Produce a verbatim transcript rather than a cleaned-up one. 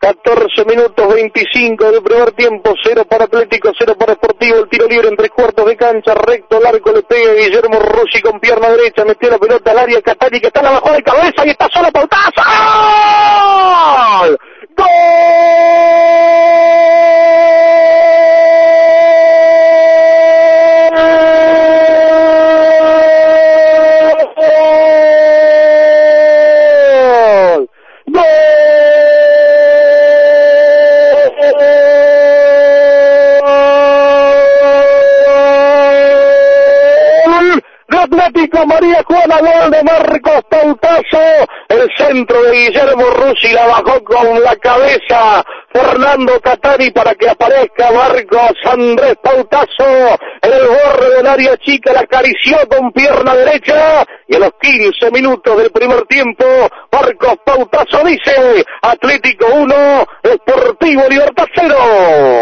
catorce minutos veinticinco del primer tiempo, cero para Atlético, cero para Sportivo, el tiro libre en tres cuartos de cancha, recto al arco, le pega Guillermo Rossi con pierna derecha, metió la pelota al área, Catani que está la bajó de cabeza y está solo, Pautazo. ¡Gol! ¡Gol! Atlético María Juana, gol de Marcos Pautazo, el centro de Guillermo Rossi, la bajó con la cabeza Fernando Catani para que aparezca Marcos Andrés Pautazo, en el borde del área chica, la acarició con pierna derecha, y a los quince minutos del primer tiempo, Marcos Pautazo dice, Atlético uno, Sportivo Libertad cero.